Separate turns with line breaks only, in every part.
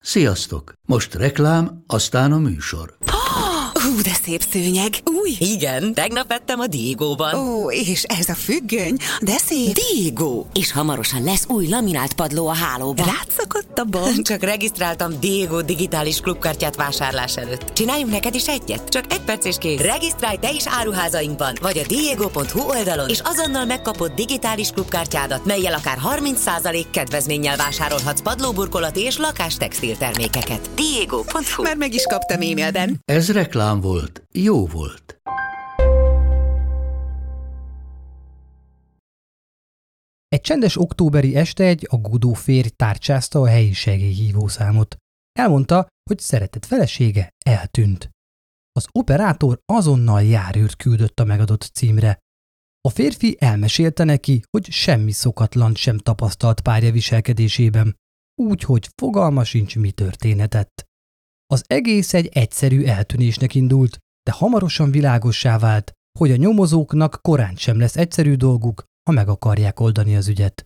Sziasztok! Most reklám, aztán a műsor.
Hú, de szép szőnyeg. Új?
Igen, tegnap vettem a Diegóban.
Ó, és ez a függöny, de szép.
Diegó! És hamarosan lesz új laminált padló a hálóban.
Rátszakadt a bank.
Csak regisztráltam Diegó digitális klubkártyát vásárlás előtt. Csináljunk neked is egyet? Csak 1 perc és kész. Regisztrálj te is áruházainkban, vagy a diego.hu oldalon, és azonnal megkapod digitális klubkártyádat, mellyel akár 30% kedvezménnyel vásárolhatsz padlóburkolati és lakástextil termékeket. Diego.hu.
Már meg is kaptam e-mailben.
Ez reklám volt. Jó volt.
Egy csendes októberi este egy aggódó férj tárcsázta a helyi segélyhívószámot. Elmondta, hogy szeretett felesége eltűnt. Az operátor azonnal járőrt küldött a megadott címre. A férfi elmesélte neki, hogy semmi szokatlant sem tapasztalt párja viselkedésében, úgyhogy fogalma sincs, mi történhetett. Az egész egy egyszerű eltűnésnek indult, de hamarosan világossá vált, hogy a nyomozóknak korán sem lesz egyszerű dolguk, ha meg akarják oldani az ügyet.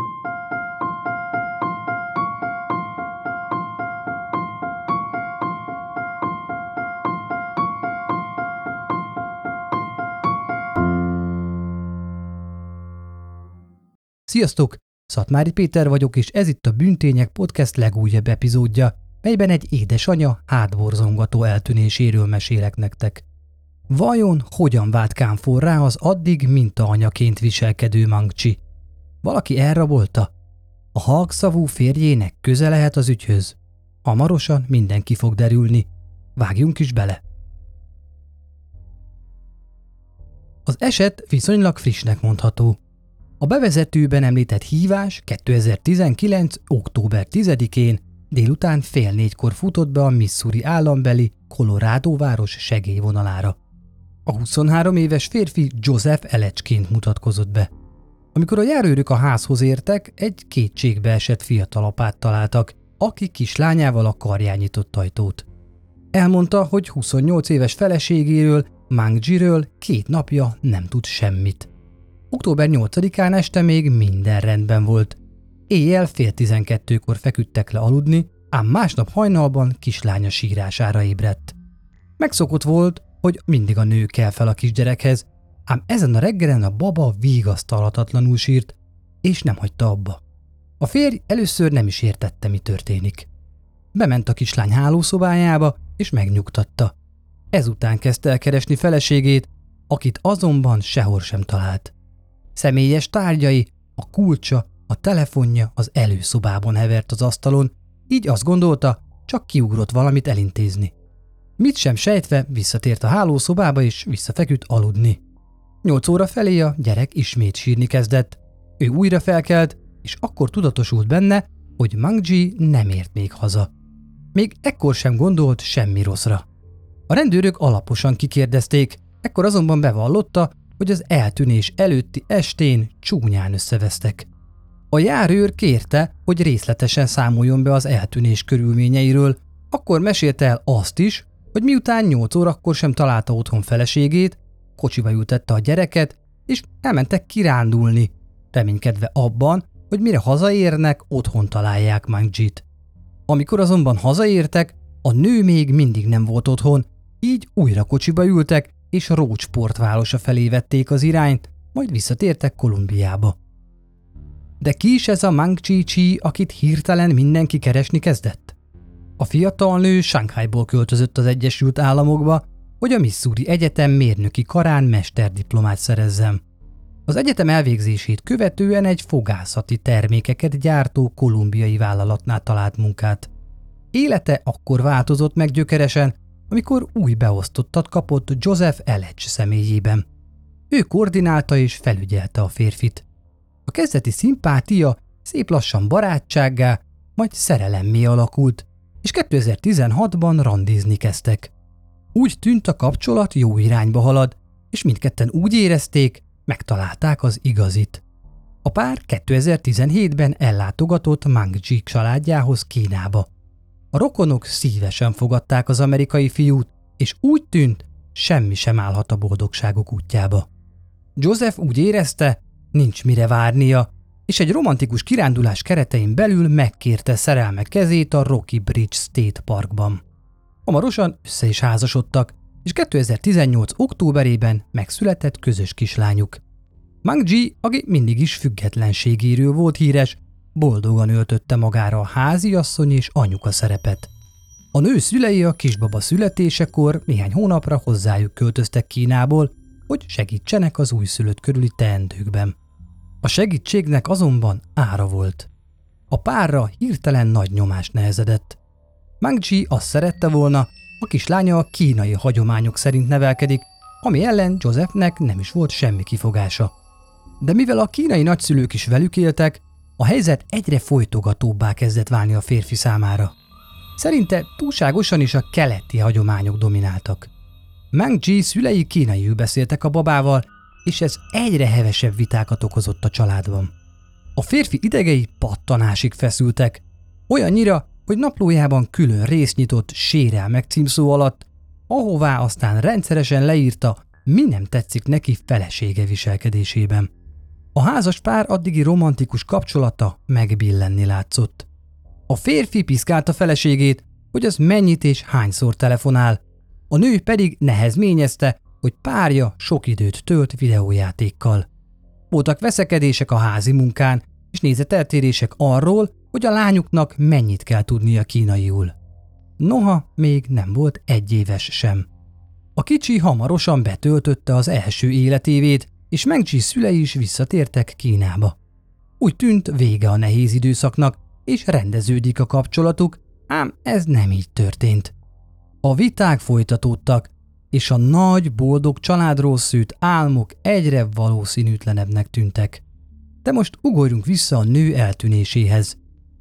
Sziasztok! Szatmári Péter vagyok, és ez itt a Bűntények Podcast legújabb epizódja, melyben egy édesanya hátborzongató eltűnéséről mesélek nektek. Vajon hogyan vált kámforrá az addig mintaanyaként viselkedő Mang-Chi? Valaki elrabolta? A halkszavú férjének köze lehet az ügyhöz? Hamarosan minden ki fog derülni. Vágjunk is bele! Az eset viszonylag frissnek mondható. A bevezetőben említett hívás 2019. október 10-én délután 3:30 futott be a Missouri állambeli Colorado város segélyvonalára. A 23 éves férfi Joseph Aletchként mutatkozott be. Amikor a járőrök a házhoz értek, egy kétségbeesett fiatalapát találtak, aki kislányával a karján nyitott ajtót. Elmondta, hogy 28 éves feleségéről, Mang-Chiről 2 napja nem tud semmit. Október 8-án este még minden rendben volt. Éjjel 11:30-kor feküdtek le aludni, ám másnap hajnalban kislánya sírására ébredt. Megszokott volt, hogy mindig a nő kell fel a kisgyerekhez, ám ezen a reggelen a baba vigasztalhatatlanul sírt, és nem hagyta abba. A férj először nem is értette, mi történik. Bement a kislány hálószobájába, és megnyugtatta. Ezután kezdte el keresni feleségét, akit azonban sehol sem talált. Személyes tárgyai, a kulcsa, a telefonja az előszobában hevert az asztalon, így azt gondolta, csak kiugrott valamit elintézni. Mit sem sejtve visszatért a hálószobába és visszafeküdt aludni. 8 óra felé a gyerek ismét sírni kezdett. Ő újra felkelt, és akkor tudatosult benne, hogy Mang-Chi nem ért még haza. Még ekkor sem gondolt semmi rosszra. A rendőrök alaposan kikérdezték, ekkor azonban bevallotta, hogy az eltűnés előtti estén csúnyán összevesztek. A járőr kérte, hogy részletesen számoljon be az eltűnés körülményeiről, akkor mesélte el azt is, hogy miután 8 órakor sem találta otthon feleségét, kocsiba ültette a gyereket, és elmentek kirándulni, reménykedve abban, hogy mire hazaérnek, otthon találják Mang-Chit. Amikor azonban hazaértek, a nő még mindig nem volt otthon, így újra kocsiba ültek, és Roach városa felé vették az irányt, majd visszatértek Kolumbiába. De ki is ez a Mang-Chi, akit hirtelen mindenki keresni kezdett? A fiatal nő Shanghaiból költözött az Egyesült Államokba, hogy a Missouri Egyetem mérnöki karán mesterdiplomát szerezzen. Az egyetem elvégzését követően egy fogászati termékeket gyártó kolumbiai vállalatnál talált munkát. Élete akkor változott meg gyökeresen, amikor új beosztottat kapott Joseph Aletch személyében. Ő koordinálta és felügyelte a férfit. A kezdeti szimpátia szép lassan barátsággá, majd szerelemmé alakult, és 2016-ban randizni kezdtek. Úgy tűnt, a kapcsolat jó irányba halad, és mindketten úgy érezték, megtalálták az igazit. A pár 2017-ben ellátogatott Mang-Chi családjához Kínába. A rokonok szívesen fogadták az amerikai fiút, és úgy tűnt, semmi sem állhat a boldogságuk útjába. Joseph úgy érezte, nincs mire várnia, és egy romantikus kirándulás keretein belül megkérte szerelme kezét a Rocky Bridge State Parkban. Hamarosan össze is házasodtak, és 2018. októberében megszületett közös kislányuk. Mang Ji, aki mindig is függetlenségéről volt híres, boldogan öltötte magára a háziasszony és anyuka szerepet. A nő szülei a kisbaba születésekor néhány hónapra hozzájuk költöztek Kínából, hogy segítsenek az újszülött körüli teendőkben. A segítségnek azonban ára volt. A párra hirtelen nagy nyomás nehezedett. Mang Ji azt szerette volna, a kislánya a kínai hagyományok szerint nevelkedik, ami ellen Josephnek nem is volt semmi kifogása. De mivel a kínai nagyszülők is velük éltek, a helyzet egyre folytogatóbbá kezdett válni a férfi számára. Szerinte túlságosan is a keleti hagyományok domináltak. Mang Ji szülei kínaiul beszéltek a babával, és ez egyre hevesebb vitákat okozott a családban. A férfi idegei pattanásig feszültek, olyannyira, hogy naplójában külön részt nyitott sérelmek címszó alatt, ahová aztán rendszeresen leírta, mi nem tetszik neki felesége viselkedésében. A házas pár addigi romantikus kapcsolata megbillenni látszott. A férfi piszkálta feleségét, hogy az mennyit és hányszor telefonál, a nő pedig nehezményezte, hogy párja sok időt tölt videójátékkal. Voltak veszekedések a házi munkán, és nézeteltérések arról, hogy a lányuknak mennyit kell tudnia kínaiul. Noha még nem volt 1 éves sem. A kicsi hamarosan betöltötte az első életévét, és Mang Ji szülei is visszatértek Kínába. Úgy tűnt, vége a nehéz időszaknak, és rendeződik a kapcsolatuk, ám ez nem így történt. A viták folytatódtak, és a nagy, boldog családról szült álmok egyre valószínűtlenebbnek tűntek. De most ugorjunk vissza a nő eltűnéséhez.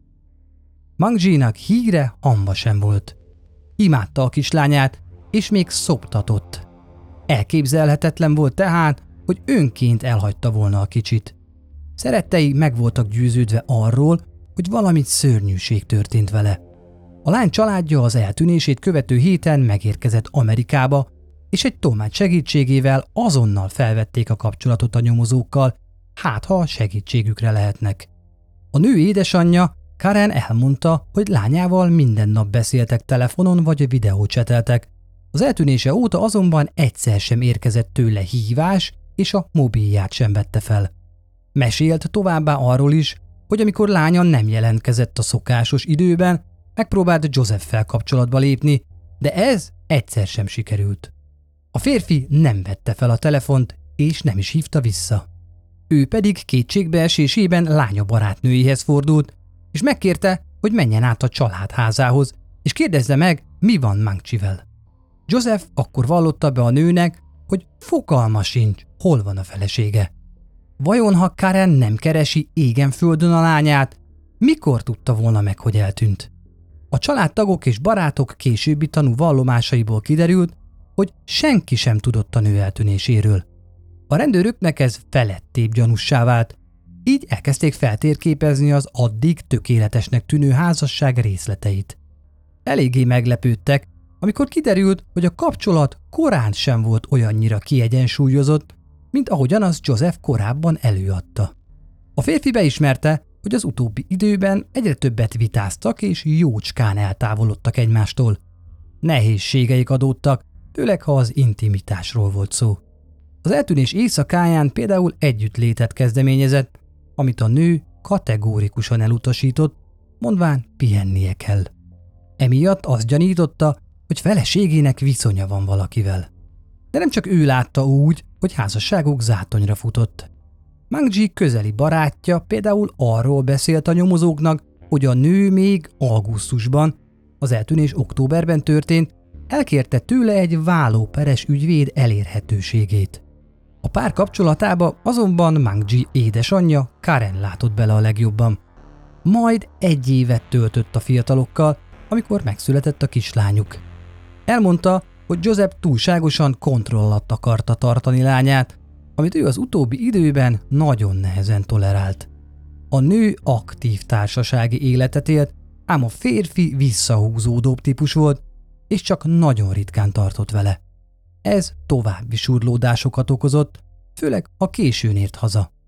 Mang Ji-nak híre hamba sem volt. Imádta a kislányát, és még szoptatott. Elképzelhetetlen volt tehát, hogy önként elhagyta volna a kicsit. Szerettei meg voltak győződve arról, hogy valami szörnyűség történt vele. A lány családja az eltűnését követő héten megérkezett Amerikába, és egy tolmács segítségével azonnal felvették a kapcsolatot a nyomozókkal, hát ha segítségükre lehetnek. A nő édesanyja, Karen elmondta, hogy lányával minden nap beszéltek telefonon vagy videócseteltek. Az eltűnése óta azonban egyszer sem érkezett tőle hívás, és a mobilját sem vette fel. Mesélt továbbá arról is, hogy amikor lánya nem jelentkezett a szokásos időben, megpróbált Joseph-fel kapcsolatba lépni, de ez egyszer sem sikerült. A férfi nem vette fel a telefont, és nem is hívta vissza. Ő pedig kétségbeesésében lánya barátnőjéhez fordult, és megkérte, hogy menjen át a családházához, és kérdezze meg, mi van Mang Ji-vel. Joseph akkor vallotta be a nőnek, hogy fogalma sincs, hol van a felesége. Vajon ha Karen nem keresi égen-földön a lányát, mikor tudta volna meg, hogy eltűnt? A családtagok és barátok későbbi tanúvallomásaiból kiderült, hogy senki sem tudott a nő eltűnéséről. A rendőröknek ez felettébb gyanussá vált, így elkezdték feltérképezni az addig tökéletesnek tűnő házasság részleteit. Eléggé meglepődtek, amikor kiderült, hogy a kapcsolat korán sem volt olyannyira kiegyensúlyozott, mint ahogyan az Joseph korábban előadta. A férfi beismerte, hogy az utóbbi időben egyre többet vitáztak és jócskán eltávolodtak egymástól. Nehézségeik adódtak, főleg ha az intimitásról volt szó. Az eltűnés éjszakáján például együttlétet kezdeményezett, amit a nő kategórikusan elutasított, mondván pihennie kell. Emiatt azt gyanította, hogy feleségének viszonya van valakivel. De nem csak ő látta úgy, hogy házasságuk zátonyra futott. Mang Ji közeli barátja például arról beszélt a nyomozóknak, hogy a nő még augusztusban, az eltűnés októberben történt, elkérte tőle egy vállóperes ügyvéd elérhetőségét. A pár kapcsolatába azonban Mang Ji édesanyja Karen látott bele a legjobban. Majd 1 évet töltött a fiatalokkal, amikor megszületett a kislányuk. Elmondta, hogy Joseph túlságosan kontroll alatt akarta tartani lányát, amit ő az utóbbi időben nagyon nehezen tolerált. A nő aktív társasági életet élt, ám a férfi visszahúzódóbb típus volt, és csak nagyon ritkán tartott vele. Ez további surlódásokat okozott, főleg ha későn ért haza.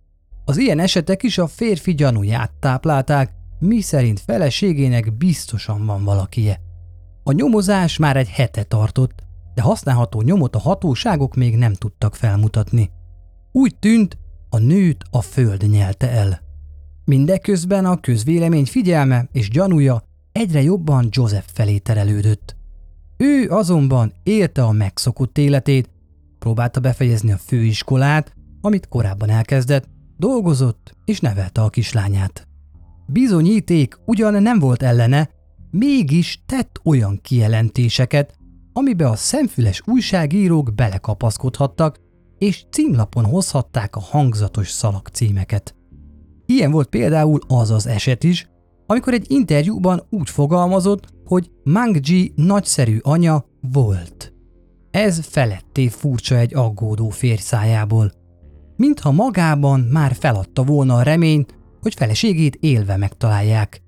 Az ilyen esetek is a férfi gyanúját táplálták, miszerint feleségének biztosan van valakie. A nyomozás már egy hete tartott, de használható nyomot a hatóságok még nem tudtak felmutatni. Úgy tűnt, a nőt a föld nyelte el. Mindeközben a közvélemény figyelme és gyanúja egyre jobban Joseph felé terelődött. Ő azonban élte a megszokott életét, próbálta befejezni a főiskolát, amit korábban elkezdett, dolgozott és nevelte a kislányát. Bizonyíték ugyan nem volt ellene, mégis tett olyan kijelentéseket, amibe a szemfüles újságírók belekapaszkodhattak, és címlapon hozhatták a hangzatos szalagcímeket. Ilyen volt például az az eset is, amikor egy interjúban úgy fogalmazott, hogy Mang Ji nagyszerű anya volt. Ez feletté furcsa egy aggódó férj szájából. Mintha magában már feladta volna a reményt, hogy feleségét élve megtalálják.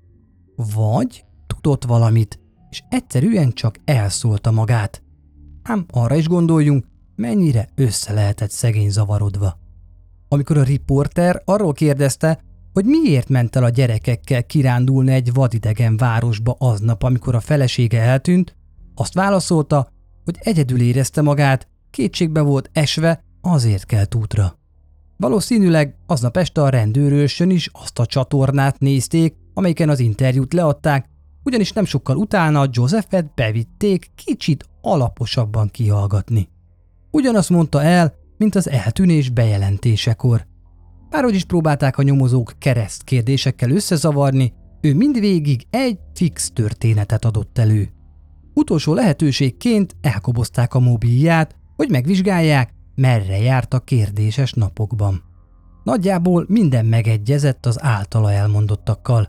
Vagy tudott valamit, és egyszerűen csak elszólta magát. Ám arra is gondoljunk, mennyire össze lehetett szegény zavarodva. Amikor a riporter arról kérdezte, hogy miért ment el a gyerekekkel kirándulni egy vadidegen városba aznap, amikor a felesége eltűnt, azt válaszolta, hogy egyedül érezte magát, kétségbe volt esve, azért kelt útra. Valószínűleg aznap este a rendőrőrsön is azt a csatornát nézték, amelyiken az interjút leadták, ugyanis nem sokkal utána Josephet bevitték kicsit alaposabban kihallgatni. Ugyanazt mondta el, mint az eltűnés bejelentésekor. Bárhogy is próbálták a nyomozók keresztkérdésekkel összezavarni, ő mindvégig egy fix történetet adott elő. Utolsó lehetőségként elkobozták a mobilját, hogy megvizsgálják, merre járt a kérdéses napokban. Nagyjából minden megegyezett az általa elmondottakkal.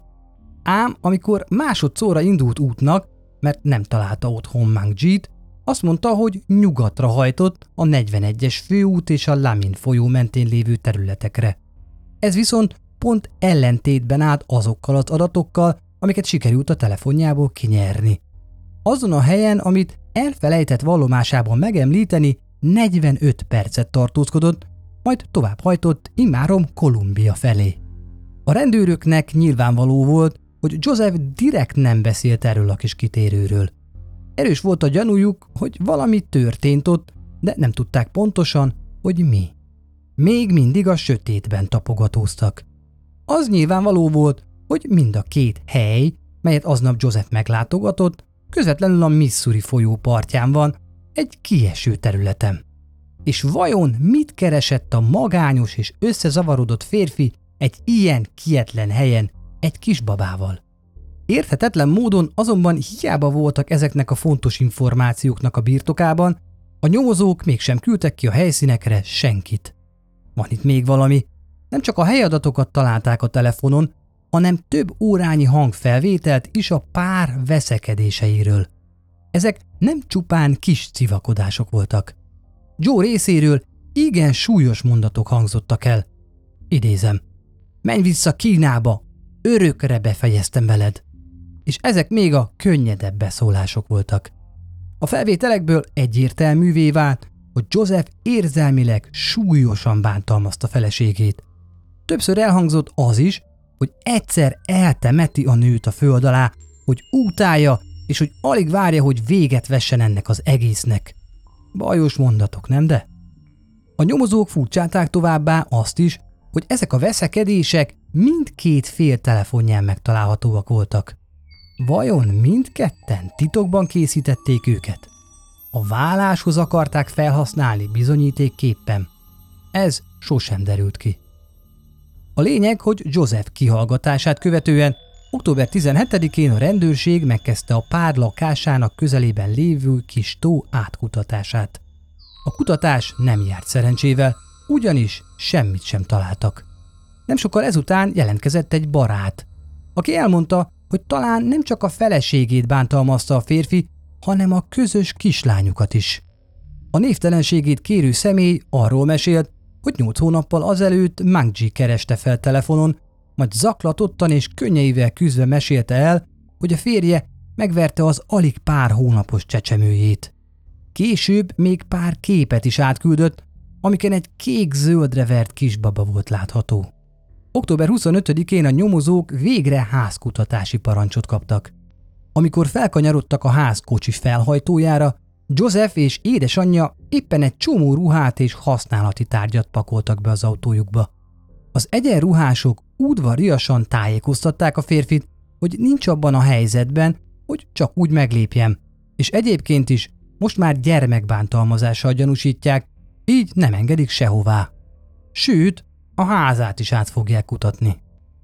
Ám amikor másodszorra indult útnak, mert nem találta otthon Mang Jit, azt mondta, hogy nyugatra hajtott a 41-es főút és a Lamin folyó mentén lévő területekre. Ez viszont pont ellentétben állt azokkal az adatokkal, amiket sikerült a telefonjából kinyerni. Azon a helyen, amit elfelejtett vallomásában megemlíteni, 45 percet tartózkodott, majd továbbhajtott immáron Kolumbia felé. A rendőröknek nyilvánvaló volt, hogy Joseph direkt nem beszélt erről a kis kitérőről. Erős volt a gyanújuk, hogy valami történt ott, de nem tudták pontosan, hogy mi. Még mindig a sötétben tapogatóztak. Az nyilvánvaló volt, hogy mind a két hely, melyet aznap Joseph meglátogatott, közvetlenül a Missouri folyó partján van, egy kieső területen. És vajon mit keresett a magányos és összezavarodott férfi egy ilyen kietlen helyen egy kisbabával? Érthetetlen módon azonban hiába voltak ezeknek a fontos információknak a birtokában, a nyomozók mégsem küldtek ki a helyszínekre senkit. Van itt még valami, nem csak a helyadatokat találták a telefonon, hanem több órányi hangfelvételt is a pár veszekedéseiről. Ezek nem csupán kis civakodások voltak. Joe részéről igen súlyos mondatok hangzottak el. Idézem: menj vissza Kínába, örökre befejeztem veled. És ezek még a könnyedebb beszólások voltak. A felvételekből egyértelművé vált, hogy Joseph érzelmileg súlyosan bántalmazta feleségét. Többször elhangzott az is, hogy egyszer eltemeti a nőt a föld alá, hogy utálja, és hogy alig várja, hogy véget vessen ennek az egésznek. Bajos mondatok, nem de? A nyomozók furcsálták továbbá azt is, hogy ezek a veszekedések mindkét fél telefonján megtalálhatóak voltak. Vajon mindketten titokban készítették őket? A váláshoz akarták felhasználni bizonyítékképpen? Ez sosem derült ki. A lényeg, hogy Joseph kihallgatását követően október 17-én a rendőrség megkezdte a pár lakásának közelében lévő kis tó átkutatását. A kutatás nem járt szerencsével, ugyanis semmit sem találtak. Nem sokkal ezután jelentkezett egy barát, aki elmondta, hogy talán nem csak a feleségét bántalmazta a férfi, hanem a közös kislányukat is. A névtelenségét kérő személy arról mesélt, hogy 8 hónappal azelőtt Mang Ji kereste fel telefonon, majd zaklatottan és könnyeivel küzdve mesélte el, hogy a férje megverte az alig pár hónapos csecsemőjét. Később még pár képet is átküldött, amiken egy kék-zöldre vert kisbaba volt látható. Október 25-én a nyomozók végre házkutatási parancsot kaptak. Amikor felkanyarodtak a ház kocsi felhajtójára, Joseph és édesanyja éppen egy csomó ruhát és használati tárgyat pakoltak be az autójukba. Az egyenruhások udvariasan tájékoztatták a férfit, hogy nincs abban a helyzetben, hogy csak úgy meglépjem, és egyébként is most már gyermekbántalmazással gyanúsítják, így nem engedik sehová. Sőt, a házát is át fogják kutatni.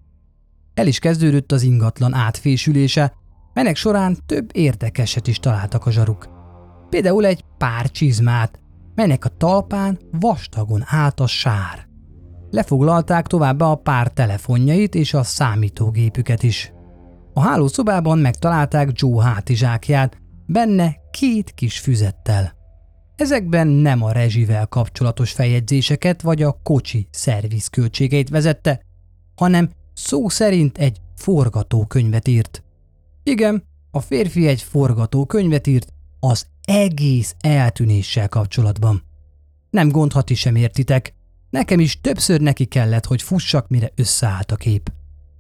El is kezdődött az ingatlan átfésülése, melynek során több érdekeset is találtak a zsaruk. Például egy pár csizmát, melynek a talpán vastagon állt a sár. Lefoglalták továbbá a pár telefonjait és a számítógépüket is. A hálószobában megtalálták Joe hátizsákját, benne 2 kis füzettel. Ezekben nem a rezsivel kapcsolatos feljegyzéseket vagy a kocsi szervizköltségeit vezette, hanem szó szerint egy forgatókönyvet írt. Igen, a férfi egy forgatókönyvet írt az egész eltűnéssel kapcsolatban. Nem gond, ha ti sem értitek, nekem is többször neki kellett, hogy fussak, mire összeállt a kép.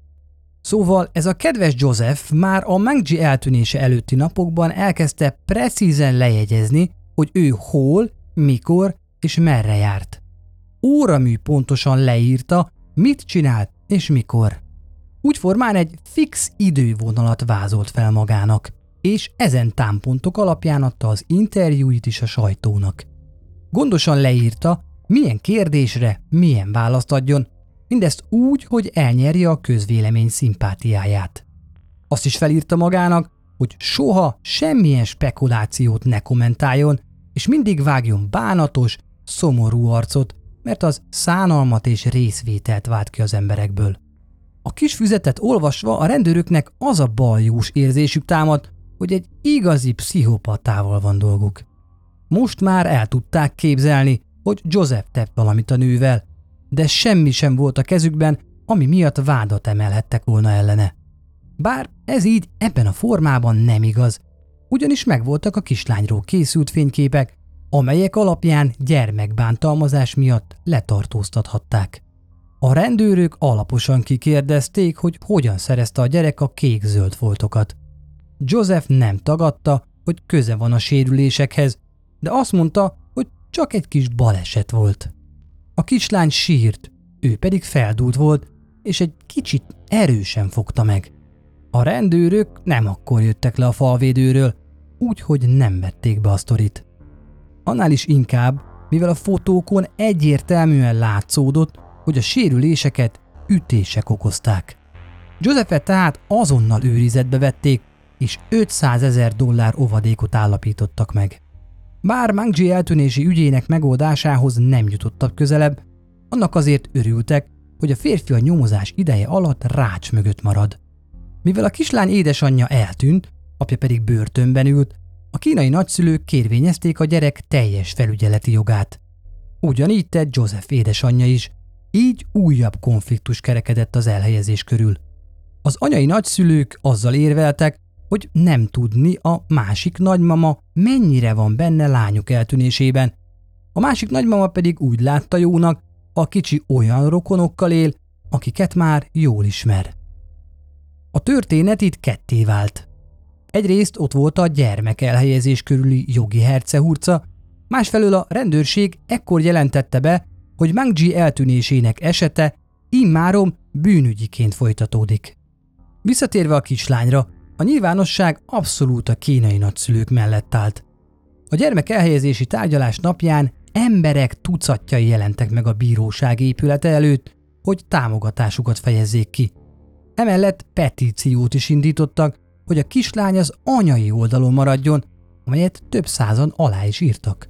Szóval ez a kedves Joseph már a Meng-Ji eltűnése előtti napokban elkezdte precízen lejegyezni, hogy ő hol, mikor és merre járt. Óramű pontosan leírta, mit csinált és mikor. Úgyformán egy fix idővonalat vázolt fel magának, és ezen támpontok alapján adta az interjúit is a sajtónak. Gondosan leírta, milyen kérdésre milyen választ adjon, mindezt úgy, hogy elnyerje a közvélemény szimpátiáját. Azt is felírta magának, hogy soha semmilyen spekulációt ne kommentáljon, és mindig vágjon bánatos, szomorú arcot, mert az szánalmat és részvételt vált ki az emberekből. A kis füzetet olvasva a rendőröknek az a baljós érzésük támad, hogy egy igazi pszichopatával van dolguk. Most már el tudták képzelni, hogy Joseph tett valamit a nővel, de semmi sem volt a kezükben, ami miatt vádat emelhettek volna ellene. Bár ez így ebben a formában nem igaz, ugyanis megvoltak a kislányról készült fényképek, amelyek alapján gyermekbántalmazás miatt letartóztathatták. A rendőrök alaposan kikérdezték, hogy hogyan szerezte a gyerek a kék-zöld foltokat. Joseph nem tagadta, hogy köze van a sérülésekhez, de azt mondta, hogy csak egy kis baleset volt. A kislány sírt, ő pedig feldúlt volt, és egy kicsit erősen fogta meg. A rendőrök nem akkor jöttek le a falvédőről, úgyhogy nem vették be a sztorit. Annál is inkább, mivel a fotókon egyértelműen látszódott, hogy a sérüléseket ütések okozták. Josephet tehát azonnal őrizetbe vették, és $500,000 óvadékot állapítottak meg. Bár Meng-Ji eltűnési ügyének megoldásához nem jutottak közelebb, annak azért örültek, hogy a férfi a nyomozás ideje alatt rács mögött marad. Mivel a kislány édesanyja eltűnt, apja pedig börtönben ült, a kínai nagyszülők kérvényezték a gyerek teljes felügyeleti jogát. Ugyanígy tett Joseph édesanyja is, így újabb konfliktus kerekedett az elhelyezés körül. Az anyai nagyszülők azzal érveltek, hogy nem tudni a másik nagymama mennyire van benne lányuk eltűnésében. A másik nagymama pedig úgy látta jónak, a kicsi olyan rokonokkal él, akiket már jól ismer. A történet itt ketté vált. Egyrészt ott volt a gyermek elhelyezés körüli jogi hercehurca, másfelől a rendőrség ekkor jelentette be, hogy Meng-Ji eltűnésének esete immáron bűnügyiként folytatódik. Visszatérve a kislányra, a nyilvánosság abszolút a kínai nagyszülők mellett állt. A gyermek elhelyezési tárgyalás napján emberek tucatjai jelentek meg a bíróság épülete előtt, hogy támogatásukat fejezzék ki. Emellett petíciót is indítottak, hogy a kislány az anyai oldalon maradjon, amelyet több százan alá is írtak.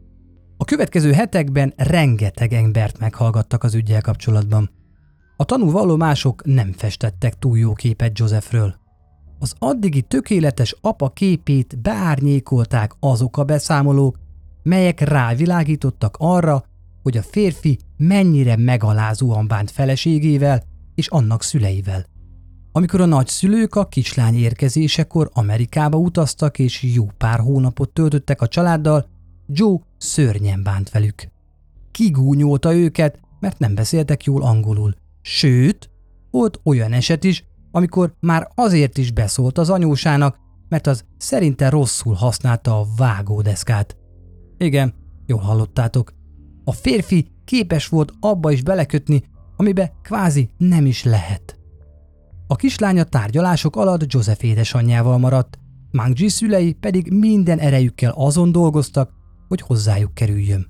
A következő hetekben rengeteg embert meghallgattak az üggyel kapcsolatban. A tanúvallomások nem festettek túl jó képet Josephről. Az addigi tökéletes apa képét beárnyékolták azok a beszámolók, melyek rávilágítottak arra, hogy a férfi mennyire megalázóan bánt feleségével és annak szüleivel. Amikor a nagyszülők a kislány érkezésekor Amerikába utaztak és jó pár hónapot töltöttek a családdal, Joe szörnyen bánt velük. Kigúnyolta őket, mert nem beszéltek jól angolul, Sőt, volt olyan eset is, amikor már azért is beszólt az anyósának, mert az szerinte rosszul használta a vágódeszkát. Igen, jól hallottátok. A férfi képes volt abba is belekötni, amibe kvázi nem is lehet. A kislány a tárgyalások alatt Joseph édesanyjával maradt, Mangji szülei pedig minden erejükkel azon dolgoztak, hogy hozzájuk kerüljön.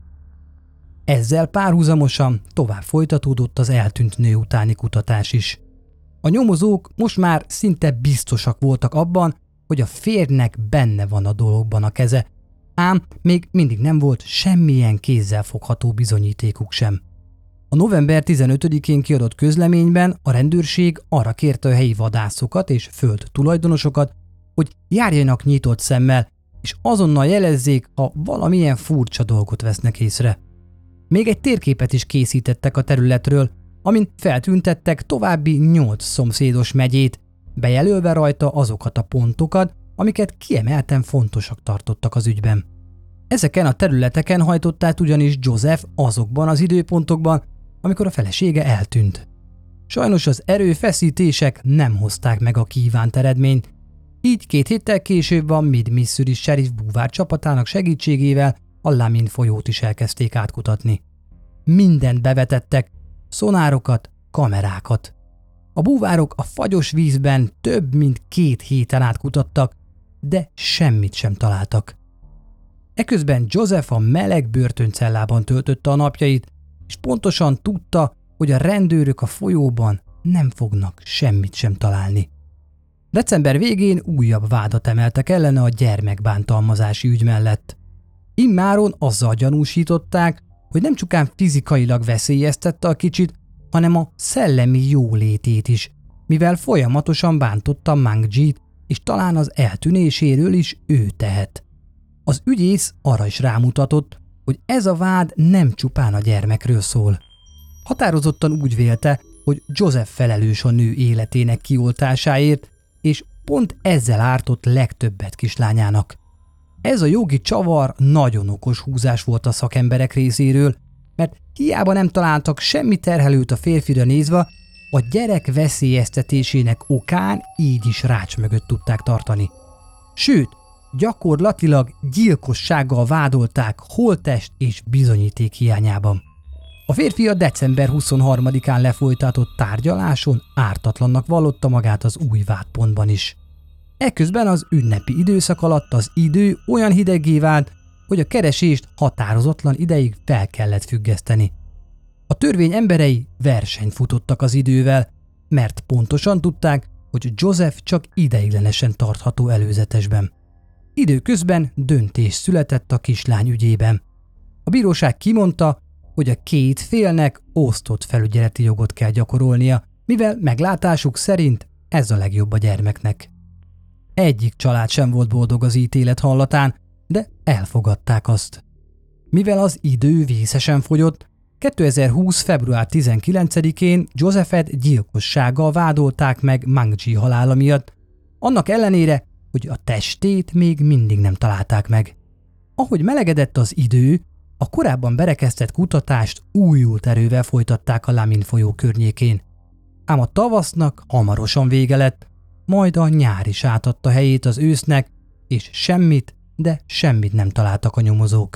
Ezzel párhuzamosan tovább folytatódott az eltűnt nő utáni kutatás is. A nyomozók most már szinte biztosak voltak abban, hogy a férjnek benne van a dologban a keze, ám még mindig nem volt semmilyen kézzelfogható bizonyítékuk sem. A november 15-én kiadott közleményben a rendőrség arra kérte a helyi vadászokat és föld tulajdonosokat, hogy járjanak nyitott szemmel, és azonnal jelezzék, ha valamilyen furcsa dolgot vesznek észre. Még egy térképet is készítettek a területről, amin feltüntettek további 8 szomszédos megyét, bejelölve rajta azokat a pontokat, amiket kiemelten fontosak tartottak az ügyben. Ezeken a területeken hajtott át ugyanis Joseph azokban az időpontokban, amikor a felesége eltűnt. Sajnos az erőfeszítések nem hozták meg a kívánt eredményt, így 2 héttel később a Mid-Missouri sheriff búvár csapatának segítségével a Lamin folyót is elkezdték átkutatni. Mindent bevetettek, szonárokat, kamerákat. A búvárok a fagyos vízben több mint 2 héten átkutattak, de semmit sem találtak. Eközben Joseph a meleg börtöncellában töltötte a napjait, és pontosan tudta, hogy a rendőrök a folyóban nem fognak semmit sem találni. December végén újabb vádat emeltek ellene a gyermekbántalmazási ügy mellett. Immáron azzal gyanúsították, hogy nem csupán fizikailag veszélyeztette a kicsit, hanem a szellemi jólétét is, mivel folyamatosan bántotta Mangjit, és talán az eltűnéséről is ő tehet. Az ügyész arra is rámutatott, hogy ez a vád nem csupán a gyermekről szól. Határozottan úgy vélte, hogy Joseph felelős a nő életének kioltásáért, és pont ezzel ártott legtöbbet kislányának. Ez a jogi csavar nagyon okos húzás volt a szakemberek részéről, mert hiába nem találtak semmi terhelőt a férfira nézve, a gyerek veszélyeztetésének okán így is rács mögött tudták tartani. Sőt, gyakorlatilag gyilkossággal vádolták holttest és bizonyíték hiányában. A férfi a december 23-án lefolytatott tárgyaláson ártatlannak vallotta magát az új vádpontban is. Eközben az ünnepi időszak alatt az idő olyan hideggé vált, hogy a keresést határozatlan ideig fel kellett függeszteni. A törvény emberei versenyt futottak az idővel, mert pontosan tudták, hogy Joseph csak ideiglenesen tartható előzetesben. Időközben döntés született a kislány ügyében. A bíróság kimondta, hogy a 2 félnek osztott felügyeleti jogot kell gyakorolnia, mivel meglátásuk szerint ez a legjobb a gyermeknek. Egyik család sem volt boldog az ítélet hallatán, de elfogadták azt. Mivel az idő vészesen fogyott, 2020. február 19-én Josephet gyilkossággal vádolták meg Mangji halála miatt, annak ellenére, hogy a testét még mindig nem találták meg. Ahogy melegedett az idő, a korábban berekeztett kutatást újult erővel folytatták a Lamin folyó környékén. Ám a tavasznak hamarosan vége lett, majd a nyár is átadta helyét az ősznek, és semmit, de semmit nem találtak a nyomozók.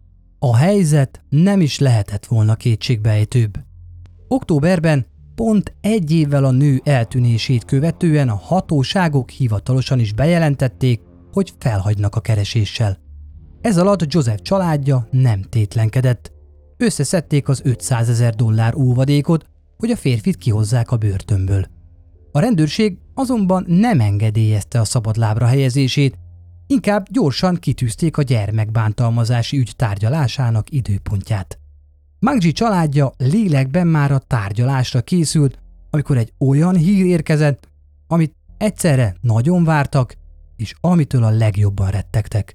A helyzet nem is lehetett volna kétségbeejtőbb. Októberben, pont 1 évvel a nő eltűnését követően a hatóságok hivatalosan is bejelentették, hogy felhagynak a kereséssel. Ez alatt Joseph családja nem tétlenkedett. Összeszedték az $500,000 óvadékot, hogy a férfit kihozzák a börtönből. A rendőrség azonban nem engedélyezte a szabadlábra helyezését, inkább gyorsan kitűzték a gyermekbántalmazási ügy tárgyalásának időpontját. Mangji családja lélekben már a tárgyalásra készült, amikor egy olyan hír érkezett, amit egyszerre nagyon vártak, és amitől a legjobban rettegtek.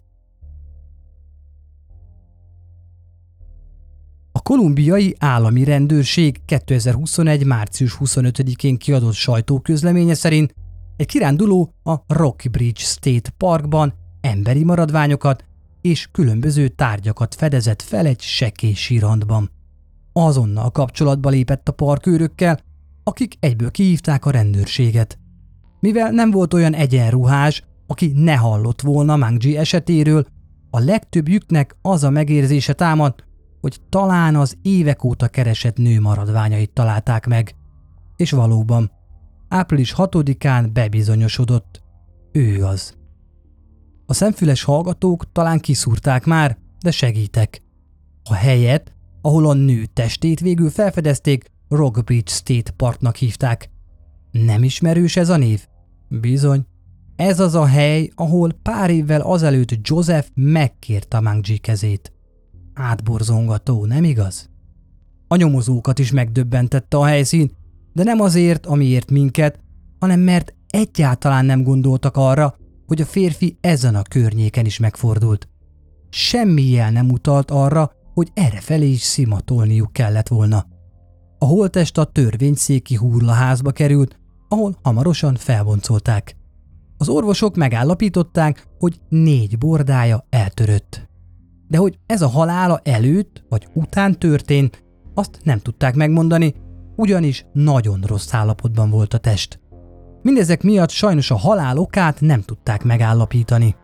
A kolumbiai állami rendőrség 2021. március 25-én kiadott sajtóközleménye szerint egy kiránduló a Rocky Bridge State Parkban emberi maradványokat és különböző tárgyakat fedezett fel egy sekély sírantban. Azonnal kapcsolatba lépett a parkőrökkel, akik egyből kihívták a rendőrséget. Mivel nem volt olyan egyenruhás, aki ne hallott volna Mang Ji esetéről, a legtöbbjüknek az a megérzése támadt, hogy talán az évek óta keresett nő maradványait találták meg. És valóban, április 6-án bebizonyosodott, ő az. A szemfüles hallgatók talán kiszúrták már, de segítek. A helyet, ahol a nő testét végül felfedezték, Rockbridge State Parknak hívták. Nem ismerős ez a név? Bizony. Ez az a hely, ahol pár évvel azelőtt Joseph megkérte Mang Ji kezét. Átborzongató, nem igaz? A nyomozókat is megdöbbentette a helyszín, de nem azért, amiért minket, hanem mert egyáltalán nem gondoltak arra, hogy a férfi ezen a környéken is megfordult. Semmi jel nem utalt arra, hogy errefelé is szimatolniuk kellett volna. A holttest a törvényszéki hurlaházba került, ahol hamarosan felboncolták. Az orvosok megállapították, hogy 4 bordája eltörött. De hogy ez a halála előtt vagy után történt, azt nem tudták megmondani, ugyanis nagyon rossz állapotban volt a test. Mindezek miatt sajnos a halál okát nem tudták megállapítani.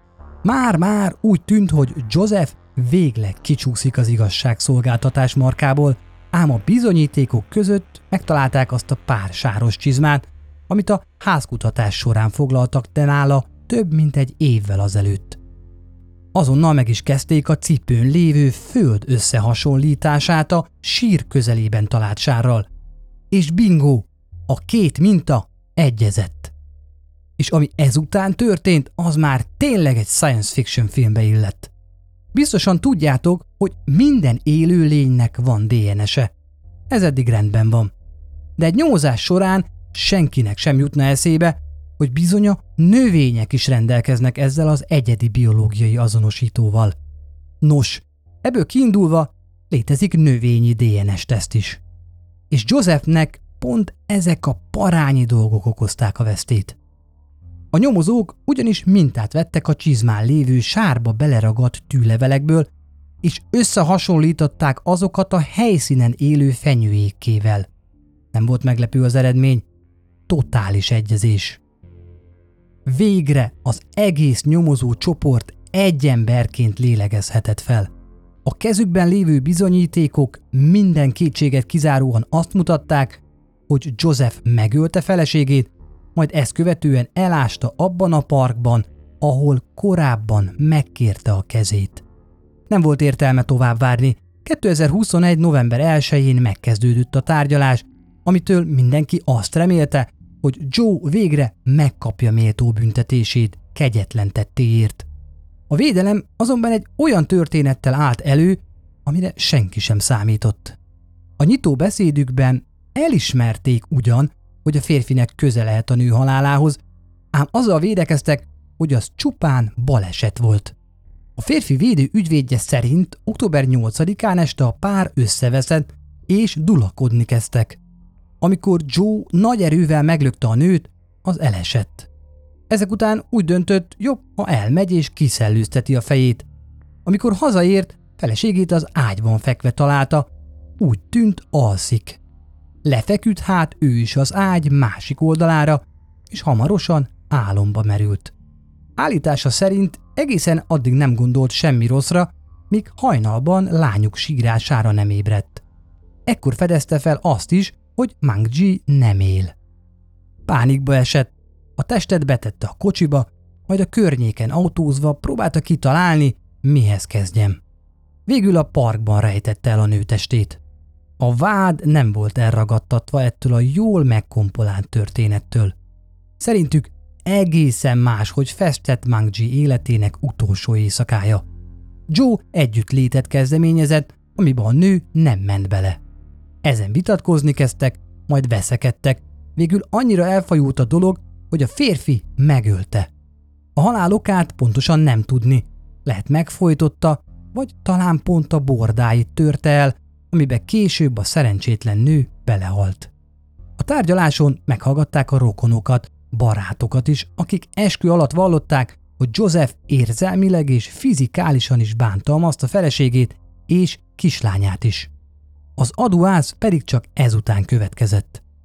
Már úgy tűnt, hogy Joseph végleg kicsúszik az igazságszolgáltatás markából, ám a bizonyítékok között megtalálták azt a pár sáros csizmát, amit a házkutatás során foglaltak de nála több mint egy évvel azelőtt. Azonnal meg is kezdték a cipőn lévő föld összehasonlítását a sír közelében talált sárral. És bingo! A 2 minta egyezett. És ami ezután történt, az már tényleg egy science fiction filmbe illett. Biztosan tudjátok, hogy minden élő lénynek van DNS-e. Ez eddig rendben van. De egy nyomozás során senkinek sem jutna eszébe, hogy bizony a növények is rendelkeznek ezzel az egyedi biológiai azonosítóval. Nos, ebből kiindulva létezik növényi DNS-teszt is. És Josephnek pont ezek a parányi dolgok okozták a vesztét. A nyomozók ugyanis mintát vettek a csizmán lévő sárba beleragadt tűlevelekből, és összehasonlították azokat a helyszínen élő fenyőjékkével. Nem volt meglepő az eredmény, totális egyezés. Végre az egész nyomozó csoport egy emberként lélegezhetett fel. A kezükben lévő bizonyítékok minden kétséget kizáróan azt mutatták, hogy Joseph megölte feleségét, majd ezt követően elásta abban a parkban, ahol korábban megkérte a kezét. Nem volt értelme tovább várni. 2021. november 1-én megkezdődött a tárgyalás, amitől mindenki azt remélte, hogy Joe végre megkapja méltó büntetését kegyetlen tettéért. A védelem azonban egy olyan történettel állt elő, amire senki sem számított. A nyitó beszédükben elismerték ugyan, hogy a férfinek köze lehet a nő halálához, ám azzal védekeztek, hogy az csupán baleset volt. A férfi védő ügyvédje szerint október 8-án este a pár összeveszett és dulakodni kezdtek. Amikor Joe nagy erővel meglökte a nőt, az elesett. Ezek után úgy döntött, jobb, ha elmegy és kiszellőzteti a fejét. Amikor hazaért, feleségét az ágyban fekve találta, úgy tűnt alszik. Lefeküdt hát ő is az ágy másik oldalára, és hamarosan álomba merült. Állítása szerint egészen addig nem gondolt semmi rosszra, míg hajnalban lányuk sírására nem ébredt. Ekkor fedezte fel azt is, hogy Mang Ji nem él. Pánikba esett, a testet betette a kocsiba, majd a környéken autózva próbálta kitalálni, mihez kezdjem. Végül a parkban rejtette el a nő testét. A vád nem volt elragadtatva ettől a jól megkompolált történettől. Szerintük egészen más, hogy festett Mang Ji életének utolsó éjszakája. Joe együttlétet kezdeményezett, amiben a nő nem ment bele. Ezen vitatkozni kezdtek, majd veszekedtek, végül annyira elfajult a dolog, hogy a férfi megölte. A halál okát pontosan nem tudni, lehet megfojtotta, vagy talán pont a bordáit törte el, amiben később a szerencsétlen nő belehalt. A tárgyaláson meghallgatták a rokonokat, barátokat is, akik eskü alatt vallották, hogy Joseph érzelmileg és fizikálisan is bántalmazta feleségét és kislányát is. Az adóász pedig csak ezután következett.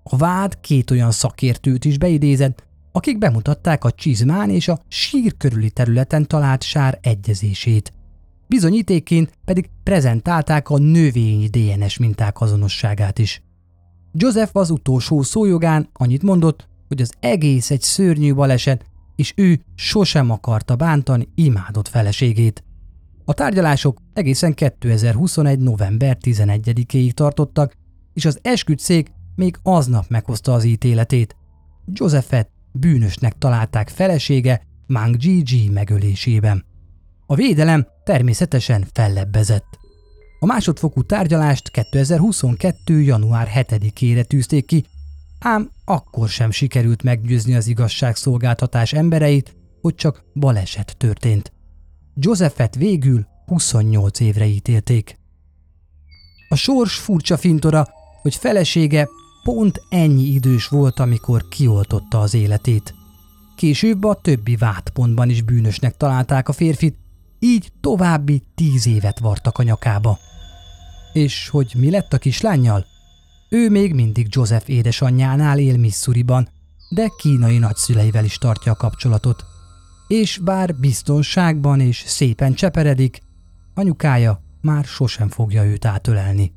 A vád 2 olyan szakértőt is beidézett, akik bemutatták a csizmán és a sír körüli területen talált sár egyezését. Bizonyítékként pedig prezentálták a növényi DNS minták azonosságát is. Joseph az utolsó szójogán annyit mondott, hogy az egész egy szörnyű baleset, és ő sosem akarta bántani imádott feleségét. A tárgyalások egészen 2021. november 11-éig tartottak, és az esküdtszék még aznap meghozta az ítéletét. Josephet bűnösnek találták felesége Mang Ji megölésében. A védelem természetesen fellebbezett. A másodfokú tárgyalást 2022. január 7-ére tűzték ki, ám akkor sem sikerült meggyőzni az igazságszolgáltatás embereit, hogy csak baleset történt. Josephet végül 28 évre ítélték. A sors furcsa fintora, hogy felesége pont ennyi idős volt, amikor kioltotta az életét. Később a többi vádpontban is bűnösnek találták a férfit, így további 10 évet vartak a nyakába. És hogy mi lett a kislánnyal? Ő még mindig Joseph édesanyjánál él Missouriban, de kínai nagyszüleivel is tartja a kapcsolatot. És bár biztonságban és szépen cseperedik, anyukája már sosem fogja őt átölelni.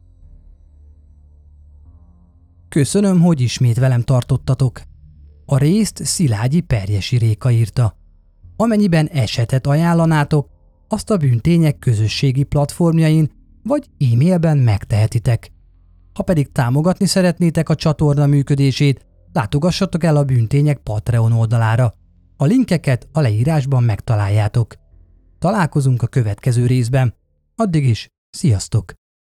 Köszönöm, hogy ismét velem tartottatok. A részt Szilágyi Perjesi Réka írta. Amennyiben esetet ajánlanátok, azt a Bűntények közösségi platformjain vagy e-mailben megtehetitek. Ha pedig támogatni szeretnétek a csatorna működését, látogassatok el a Bűntények Patreon oldalára. A linkeket a leírásban megtaláljátok. Találkozunk a következő részben. Addig is, sziasztok!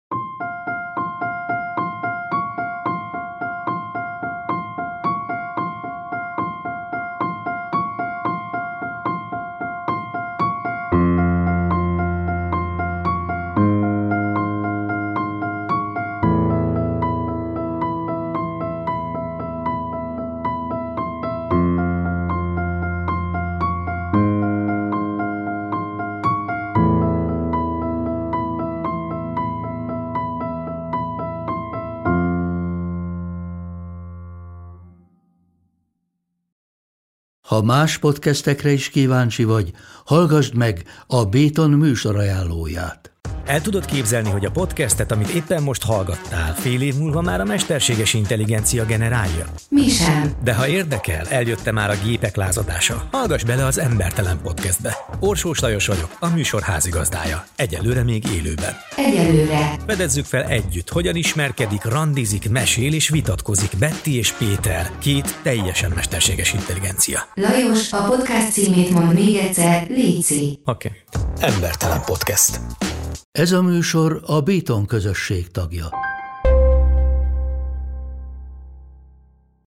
Ha más podcastekre is kíváncsi vagy, hallgassd meg a Béton műsor ajánlóját.
El tudod képzelni, hogy a podcastet, amit éppen most hallgattál, fél év múlva már a mesterséges intelligencia generálja?
Mi sem.
De ha érdekel, eljött már a gépek lázadása. Hallgass bele az Embertelen Podcastbe. Orsós Lajos vagyok, a műsor házigazdája. Egyelőre még élőben.
Egyelőre.
Fedezzük fel együtt, hogyan ismerkedik, randizik, mesél és vitatkozik Betty és Péter, 2 teljesen mesterséges intelligencia.
Lajos, a podcast címét mond még egyszer, léci.
Oké. Embertelen Podcast.
Ez a műsor a Béton közösség tagja.